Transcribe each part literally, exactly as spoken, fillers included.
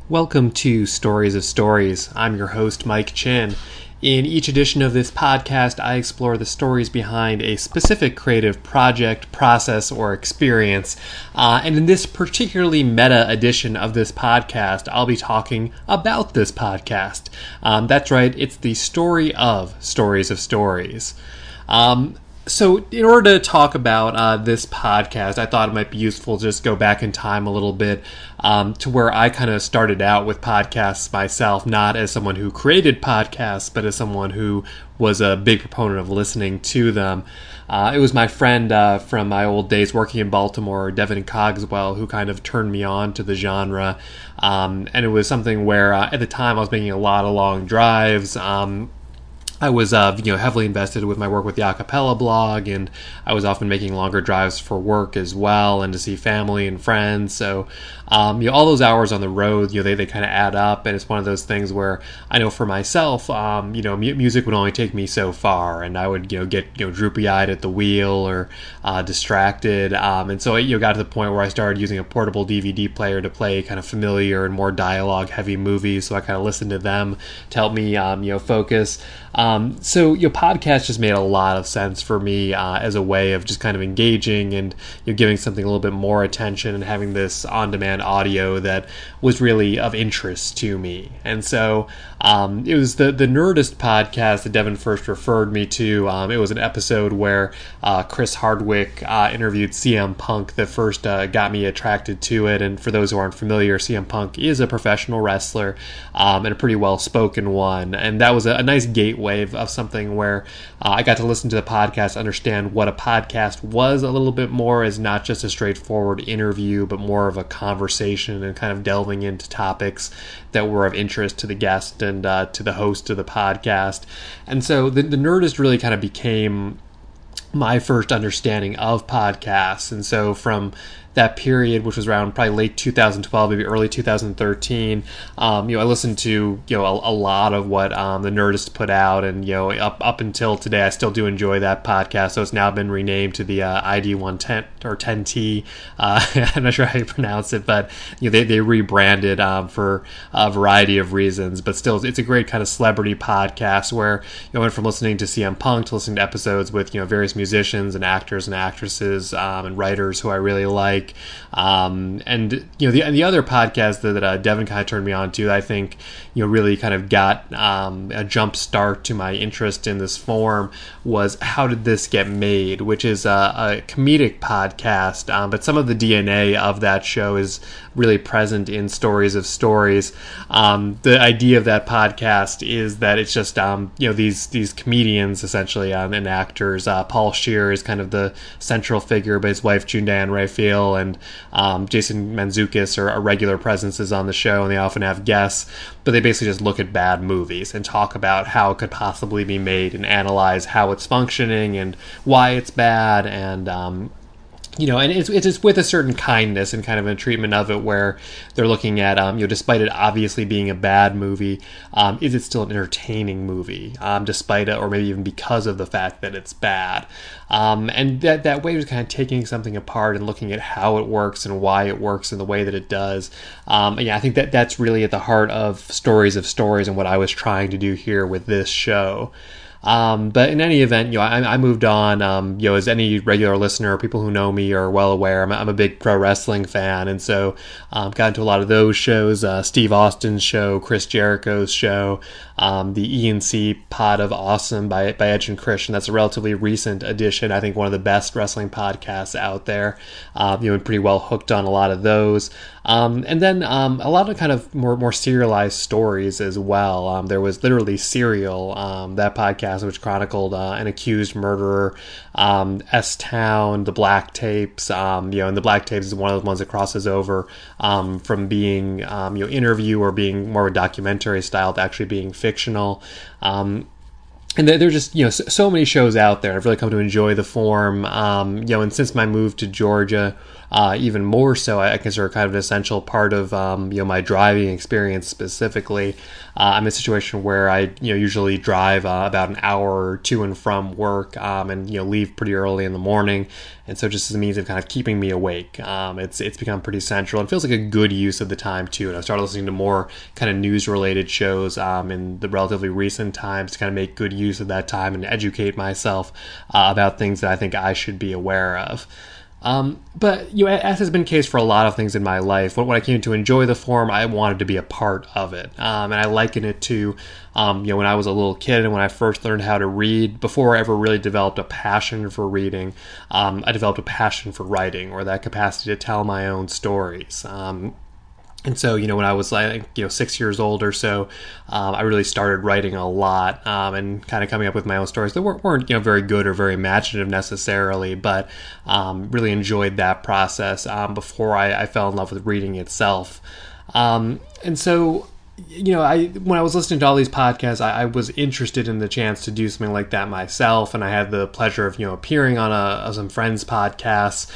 Welcome to Stories of Stories. I'm your host, Mike Chin. In each edition of this podcast, I explore the stories behind a specific creative project, process, or experience. Uh, and in this particularly meta edition of this podcast, I'll be talking about this podcast. Um, that's right, it's the story of Stories of Stories. Um, So in order to talk about uh, this podcast, I thought it might be useful to just go back in time a little bit um, to where I kind of started out with podcasts myself, not as someone who created podcasts, but as someone who was a big proponent of listening to them. Uh, it was my friend uh, from my old days working in Baltimore, Devin Cogswell, who kind of turned me on to the genre. Um, and it was something where uh, at the time I was making a lot of long drives. Um, I was, uh, you know, heavily invested with my work with the Acapella blog, and I was often making longer drives for work as well, and to see family and friends. So, um, you know, all those hours on the road, you know, they, they kind of add up, and it's one of those things where I know for myself, um, you know, mu- music would only take me so far, and I would, you know, get, you know, droopy-eyed at the wheel or uh, distracted, um, and so it, you know, got to the point where I started using a portable D V D player to play kind of familiar and more dialogue-heavy movies. So I kind of listened to them to help me, um, you know, focus. Um, so your podcast just made a lot of sense for me uh, as a way of just kind of engaging and you know, giving something a little bit more attention and having this on-demand audio that was really of interest to me. And so um, it was the, the Nerdist podcast that Devin first referred me to. Um, it was an episode where uh, Chris Hardwick uh, interviewed C M Punk that first uh, got me attracted to it. And for those who aren't familiar, C M Punk is a professional wrestler um, and a pretty well-spoken one. And that was a, a nice gateway of, of something where uh, I got to listen to the podcast, understand what a podcast was a little bit more as not just a straightforward interview, but more of a conversation and kind of delving into topics that were of interest to the guest and uh, to the host of the podcast. And so the, the Nerdist really kind of became my first understanding of podcasts. And so from that period, which was around probably late two thousand twelve, maybe early two thousand thirteen, um, you know, I listened to, you know, a, a lot of what um, the Nerdist put out, and, you know, up up until today, I still do enjoy that podcast. So it's now been renamed to the uh, I D one ten or ten T. Uh, I'm not sure how you pronounce it, but, you know, they, they rebranded um, for a variety of reasons, but still, it's a great kind of celebrity podcast where, you know, I went from listening to C M Punk to listening to episodes with, you know, various musicians and actors and actresses um, and writers who I really like. Um, and, you know, the, the other podcast that, that uh, Devin kind of turned me on to, I think, you know, really kind of got um, a jump start to my interest in this form was How Did This Get Made, which is a, a comedic podcast, um, but some of the D N A of that show is really present in Stories of Stories. Um, the idea of that podcast is that it's just, um, you know, these these comedians, essentially, um, and actors. Uh, Paul Scheer is kind of the central figure, but his wife, June Diane Raphael, and um, Jason Mantzoukas are, are regular presences on the show, and they often have guests, but they basically just look at bad movies and talk about how it could possibly be made and analyze how it's functioning and why it's bad, and um, you know, and it's it's with a certain kindness and kind of a treatment of it where they're looking at, um, you know, despite it obviously being a bad movie, um, is it still an entertaining movie, um, despite it, or maybe even because of the fact that it's bad. Um, and that that way was kind of taking something apart and looking at how it works and why it works in the way that it does. Um, and yeah, I think that that's really at the heart of Stories of Stories and what I was trying to do here with this show. Um, but in any event, you know, I, I moved on, um, you know, as any regular listener, people who know me are well aware, I'm, I'm a big pro wrestling fan. And so, um, got into a lot of those shows, uh, Steve Austin's show, Chris Jericho's show, um, the E and C Pod of Awesome by, by Edge and Christian. That's a relatively recent addition. I think one of the best wrestling podcasts out there. Um, you know, pretty well hooked on a lot of those. Um, and then, um, a lot of kind of more, more serialized stories as well. Um, there was literally Serial, um, that podcast, which chronicled uh, an accused murderer, um, S-Town, the Black Tapes, um, you know, and the Black Tapes is one of the ones that crosses over um, from being, um, you know, interview or being more of a documentary style to actually being fictional. Um, And there're just, you know, so, so many shows out there. I've really come to enjoy the form, um, you know, and since my move to Georgia, uh, even more so, I, I consider kind of an essential part of, um, you know, my driving experience specifically. Uh, I'm in a situation where I, you know, usually drive uh, about an hour or two and from work, um, and, you know, leave pretty early in the morning and so just as a means of kind of keeping me awake. Um, it's it's become pretty central and feels like a good use of the time too. And I started listening to more kind of news-related shows um, in the relatively recent times to kind of make good use of that time and educate myself uh, about things that I think I should be aware of. Um, but, you know, as has been the case for a lot of things in my life, when, when I came to enjoy the form, I wanted to be a part of it. Um, and I liken it to, um, you know, when I was a little kid and when I first learned how to read, before I ever really developed a passion for reading, um, I developed a passion for writing, or that capacity to tell my own stories. Um, And so, you know, when I was like, you know, six years old or so, um, I really started writing a lot um, and kind of coming up with my own stories that weren't, weren't, you know, very good or very imaginative necessarily, but um, really enjoyed that process um, before I, I fell in love with reading itself. Um, and so, you know, I when I was listening to all these podcasts, I, I was interested in the chance to do something like that myself, and I had the pleasure of, you know, appearing on a, a some friends' podcasts,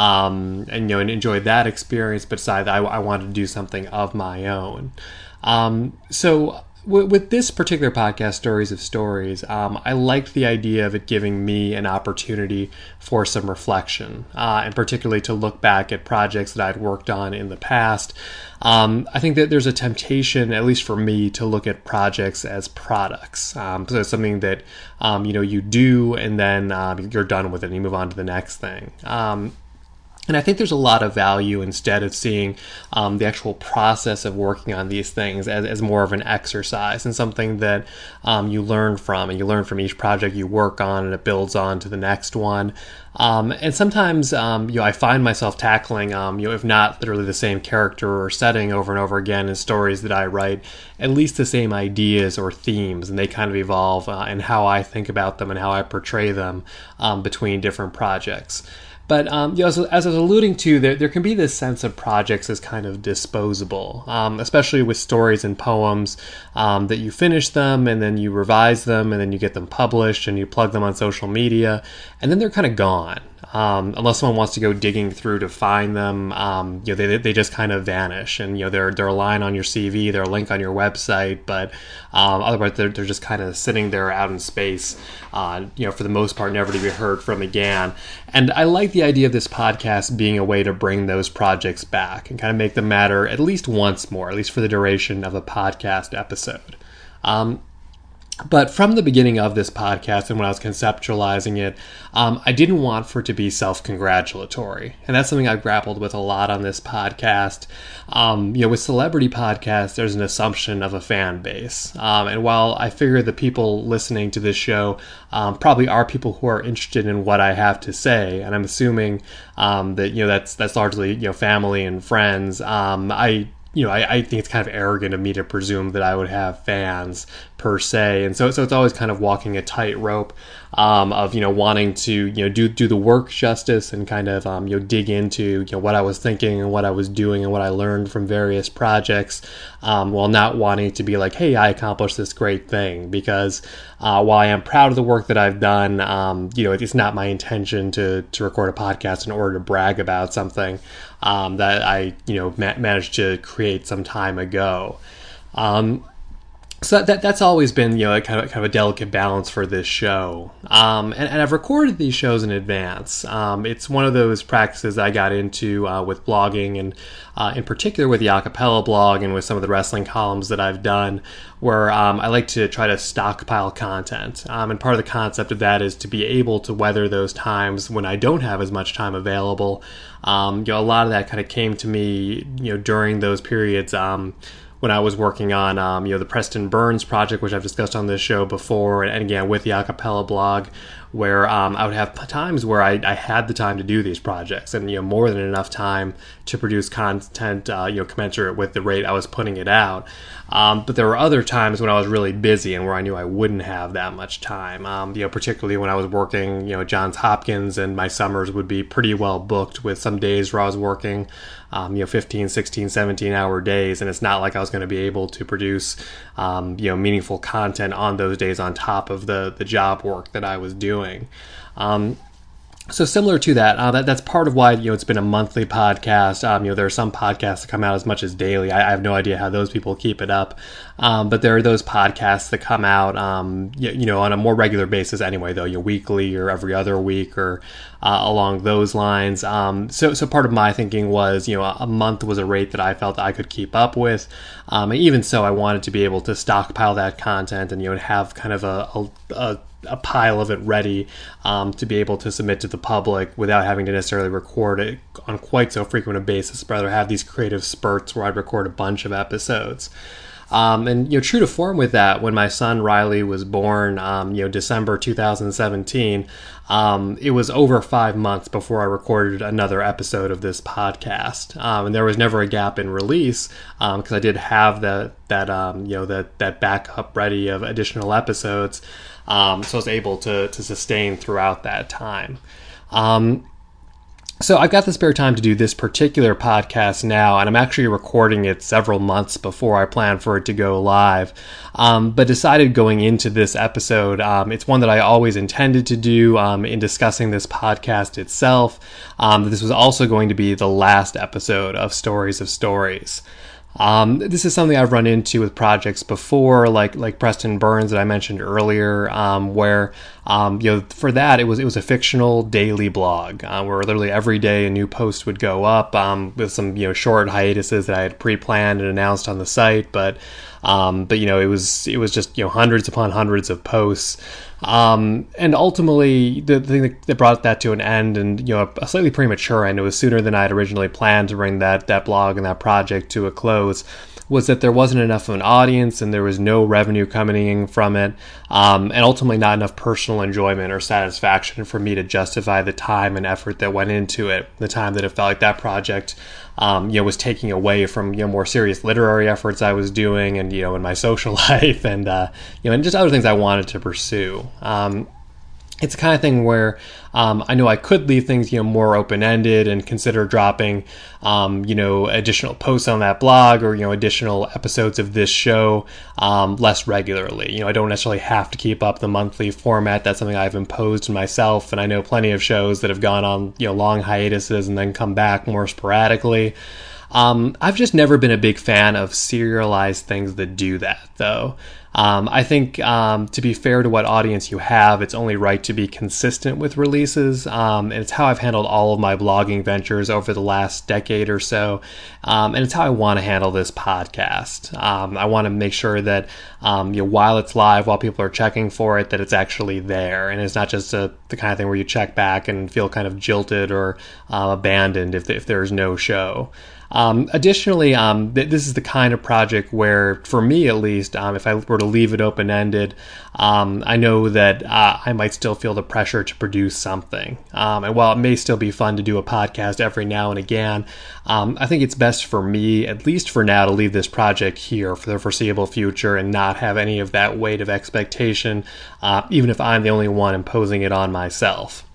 um, and you know, and enjoyed that experience. But decided I, I wanted to do something of my own. Um, so w- with this particular podcast, Stories of Stories, um, I liked the idea of it giving me an opportunity for some reflection, uh, and particularly to look back at projects that I'd worked on in the past. Um, I think that there's a temptation, at least for me, to look at projects as products. Um, so it's something that, um, you know, you do and then um, you're done with it and you move on to the next thing. Um, And I think there's a lot of value instead of seeing um, the actual process of working on these things as, as more of an exercise and something that um, you learn from, and you learn from each project you work on, and it builds on to the next one. Um, and sometimes, um, you know, I find myself tackling, um, you know, if not literally the same character or setting over and over again in stories that I write, at least the same ideas or themes, and they kind of evolve uh, in how I think about them and how I portray them um, between different projects. But um, you know, as, as I was alluding to, there, there can be this sense of projects as kind of disposable, um, especially with stories and poems um, that you finish them and then you revise them and then you get them published and you plug them on social media and then they're kind of gone. Um, unless someone wants to go digging through to find them, um, you know, they they just kind of vanish, and you know they're they're a line on your C V, they're a link on your website, but um, otherwise they're they're just kind of sitting there out in space, uh, you know, for the most part, never to be heard from again. And I like the idea of this podcast being a way to bring those projects back and kind of make them matter at least once more, at least for the duration of a podcast episode. Um, But from the beginning of this podcast and when I was conceptualizing it, um, I didn't want for it to be self-congratulatory. And that's something I've grappled with a lot on this podcast. Um, you know, with celebrity podcasts, there's an assumption of a fan base. Um, and while I figure the people listening to this show um, probably are people who are interested in what I have to say, and I'm assuming um, that, you know, that's that's largely, you know, family and friends, um, I You know, I, I think it's kind of arrogant of me to presume that I would have fans per se, and so so it's always kind of walking a tightrope um, of you know wanting to you know do do the work justice and kind of um, you know dig into you know what I was thinking and what I was doing and what I learned from various projects, um, while not wanting to be like, hey, I accomplished this great thing, because uh, while I am proud of the work that I've done, um, you know, it's not my intention to to record a podcast in order to brag about something um, that I you know ma- managed to create some time ago. Um, So that that's always been, you know, a kind of kind of a delicate balance for this show. Um, and, and I've recorded these shows in advance. Um, it's one of those practices I got into uh, with blogging, and uh, in particular with the acapella blog and with some of the wrestling columns that I've done, where um, I like to try to stockpile content. Um, and part of the concept of that is to be able to weather those times when I don't have as much time available. Um, you know, a lot of that kind of came to me, you know, during those periods. Um, when I was working on, um, you know, the Preston Burns project, which I've discussed on this show before, and, and again, with the acapella blog, where um, I would have times where I, I had the time to do these projects, and, you know, more than enough time to produce content, uh, you know, commensurate with the rate I was putting it out. Um, but there were other times when I was really busy and where I knew I wouldn't have that much time, um, you know, particularly when I was working, you know, at Johns Hopkins, and my summers would be pretty well booked with some days where I was working, um, you know, fifteen, sixteen, seventeen hour days. And it's not like I was going to be able to produce, um, you know, meaningful content on those days on top of the, the job work that I was doing. Um, So similar to that, uh, that that's part of why you know it's been a monthly podcast. Um, you know, there are some podcasts that come out as much as daily. I, I have no idea how those people keep it up, um, but there are those podcasts that come out, um, you, you know, on a more regular basis anyway. Though, you know, weekly or every other week or uh, along those lines. Um, so, so part of my thinking was, you know, a month was a rate that I felt I could keep up with. Um, and even so, I wanted to be able to stockpile that content and you know have kind of a, a, a a pile of it ready um, to be able to submit to the public without having to necessarily record it on quite so frequent a basis, but rather have these creative spurts where I'd record a bunch of episodes. Um, and, you know, true to form with that, when my son Riley was born, um, you know, December two thousand seventeen, um, it was over five months before I recorded another episode of this podcast. Um, and there was never a gap in release because um, I did have that, that um, you know, that, that backup ready of additional episodes. Um, so I was able to, to sustain throughout that time. Um, So I've got the spare time to do this particular podcast now, and I'm actually recording it several months before I plan for it to go live. Um, but decided going into this episode, um, it's one that I always intended to do um, in discussing this podcast itself. Um, this was also going to be the last episode of Stories of Stories. Um, this is something I've run into with projects before, like like Preston Burns that I mentioned earlier, um, where um, you know for that it was it was a fictional daily blog uh, where literally every day a new post would go up um, with some you know short hiatuses that I had pre-planned and announced on the site, but um, but you know it was it was just you know hundreds upon hundreds of posts. Um, and ultimately, the, the thing that brought that to an end, and you know, a slightly premature end, it was sooner than I had originally planned to bring that that blog and that project to a close, was that there wasn't enough of an audience and there was no revenue coming in from it, um, and ultimately not enough personal enjoyment or satisfaction for me to justify the time and effort that went into it, the time that it felt like that project um, you know, was taking away from you know more serious literary efforts I was doing, and you know in my social life, and uh, you know and just other things I wanted to pursue. Um, It's the kind of thing where um, I know I could leave things, you know, more open-ended and consider dropping, um, you know, additional posts on that blog or, you know, additional episodes of this show um, less regularly. You know, I don't necessarily have to keep up the monthly format. That's something I've imposed on myself, and I know plenty of shows that have gone on, you know, long hiatuses and then come back more sporadically. Um, I've just never been a big fan of serialized things that do that, though. Um, I think, um, to be fair to what audience you have, it's only right to be consistent with releases. Um, and it's how I've handled all of my blogging ventures over the last decade or so. Um, and it's how I want to handle this podcast. Um, I want to make sure that, um, you know, while it's live, while people are checking for it, that it's actually there. And it's not just a, the kind of thing where you check back and feel kind of jilted or uh, abandoned if, if there's no show. Um, additionally, um, th- this is the kind of project where, for me at least, um, if I were to leave it open-ended, um, I know that uh, I might still feel the pressure to produce something. Um, and while it may still be fun to do a podcast every now and again, um, I think it's best for me, at least for now, to leave this project here for the foreseeable future and not have any of that weight of expectation, uh, even if I'm the only one imposing it on myself.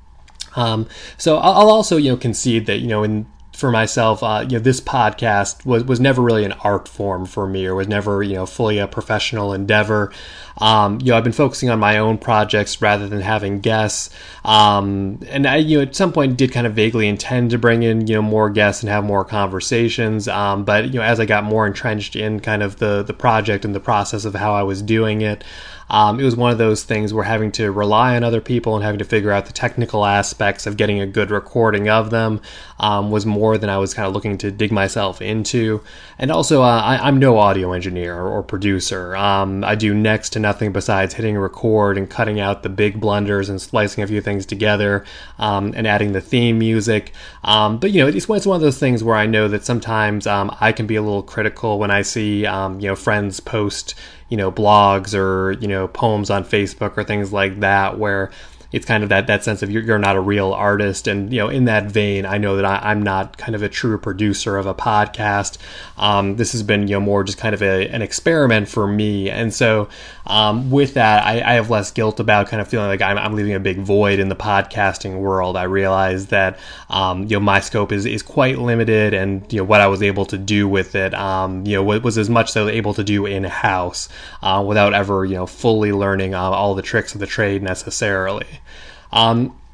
Um, so I'll, I'll also, you know, concede that, you know, in for myself, uh, you know, this podcast was, was never really an art form for me, or was never, you know, fully a professional endeavor. Um, you know, I've been focusing on my own projects rather than having guests. Um, and I, you know, at some point did kind of vaguely intend to bring in, you know, more guests and have more conversations. Um, but, you know, as I got more entrenched in kind of the, the project and the process of how I was doing it, Um, it was one of those things where having to rely on other people and having to figure out the technical aspects of getting a good recording of them um, was more than I was kind of looking to dig myself into. And also, uh, I, I'm no audio engineer or producer. Um, I do next to nothing besides hitting record and cutting out the big blunders and splicing a few things together um, and adding the theme music. Um, but, you know, it's, it's one of those things where I know that sometimes um, I can be a little critical when I see, um, you know, friends post you know, blogs or, you know, poems on Facebook or things like that, where it's kind of that, that sense of you're, you're not a real artist. And, you know, in that vein, I know that I, I'm not kind of a true producer of a podcast. Um, this has been, you know, more just kind of a, an experiment for me. And so um, with that, I, I have less guilt about kind of feeling like I'm, I'm leaving a big void in the podcasting world. I realize that, um, you know, my scope is, is quite limited, and, you know, what I was able to do with it, um, you know, was as much as I was able to do in-house uh, without ever, you know, fully learning uh, all the tricks of the trade necessarily. Um,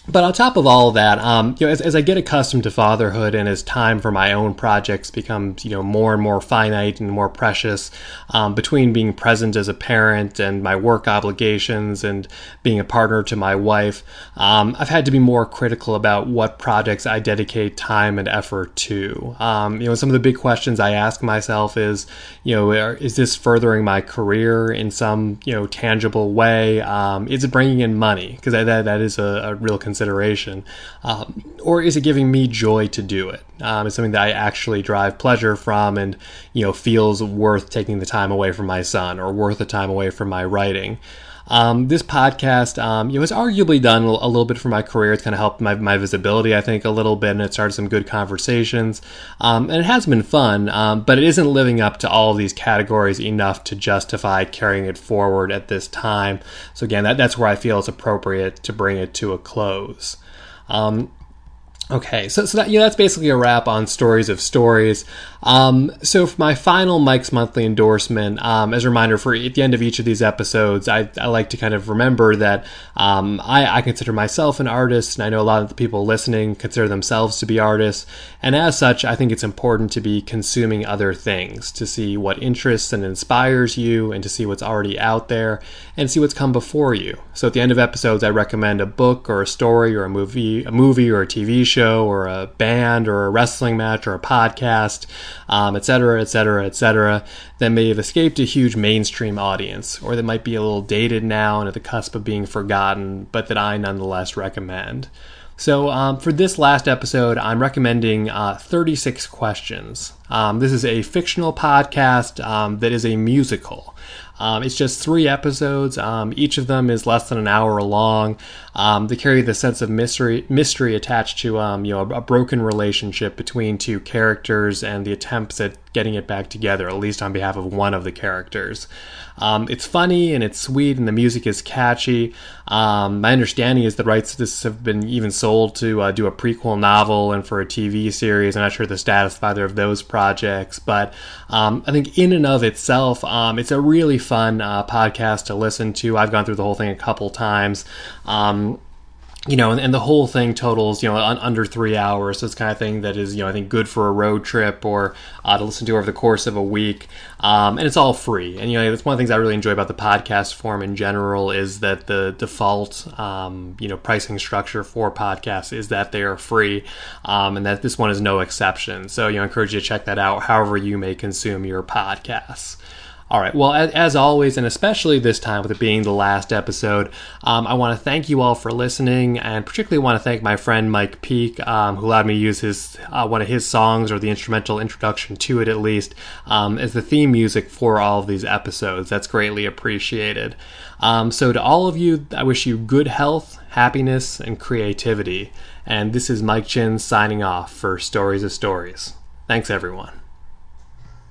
But on top of all of that, um, you know, as, as I get accustomed to fatherhood and as time for my own projects becomes, you know, more and more finite and more precious, um, between being present as a parent and my work obligations and being a partner to my wife, um, I've had to be more critical about what projects I dedicate time and effort to. Um, you know, some of the big questions I ask myself is, you know, is this furthering my career in some, you know, tangible way? Um, is it bringing in money? Because that that is a, a real concern. Consideration, um, or is it giving me joy to do it? Um, it's something that I actually derive pleasure from, and you know feels worth taking the time away from my son, or worth the time away from my writing. Um, this podcast, um, you know, has arguably done a little bit for my career. It's kind of helped my, my visibility, I think, a little bit, and it started some good conversations. Um, and it has been fun, um, but it isn't living up to all of these categories enough to justify carrying it forward at this time. So again, that, that's where I feel it's appropriate to bring it to a close. Um, Okay, so so that, you know, that's basically a wrap on Stories of Stories. Um, so for my final Mike's Monthly endorsement, um, as a reminder, for at the end of each of these episodes, I, I like to kind of remember that um, I, I consider myself an artist, and I know a lot of the people listening consider themselves to be artists, and as such, I think it's important to be consuming other things, to see what interests and inspires you, and to see what's already out there, and see what's come before you. So at the end of episodes, I recommend a book or a story or a movie, a movie or a T V show, or a band or a wrestling match or a podcast, um, et cetera, et cetera, et cetera, that may have escaped a huge mainstream audience, or that might be a little dated now and at the cusp of being forgotten, but that I nonetheless recommend. So um, for this last episode, I'm recommending uh, thirty-six Questions. Um, this is a fictional podcast um, that is a musical. Um, it's just three episodes. Um, each of them is less than an hour long. Um, they carry the sense of mystery mystery attached to um, you know a, a broken relationship between two characters and the attempts at getting it back together, at least on behalf of one of the characters. Um, it's funny and it's sweet and the music is catchy. Um, my understanding is the rights to this have been even sold to uh, do a prequel novel and for a T V series. I'm not sure the status of either of those projects, but um, I think in and of itself, um, it's a really fun uh, podcast to listen to. I've gone through the whole thing a couple times. Um, You know, and, and the whole thing totals, you know, un, under three hours. So it's the kind of thing that is, you know, I think good for a road trip or uh, to listen to over the course of a week. Um, and it's all free. And, you know, that's one of the things I really enjoy about the podcast form in general is that the default, um, you know, pricing structure for podcasts is that they are free, um, and that this one is no exception. So, you know, I encourage you to check that out however you may consume your podcasts. All right. Well, as, as always, and especially this time with it being the last episode, um, I want to thank you all for listening, and particularly want to thank my friend Mike Peak, um, who allowed me to use his uh, one of his songs, or the instrumental introduction to it at least, um, as the theme music for all of these episodes. That's greatly appreciated. Um, so to all of you, I wish you good health, happiness, and creativity. And this is Mike Chin signing off for Stories of Stories. Thanks, everyone.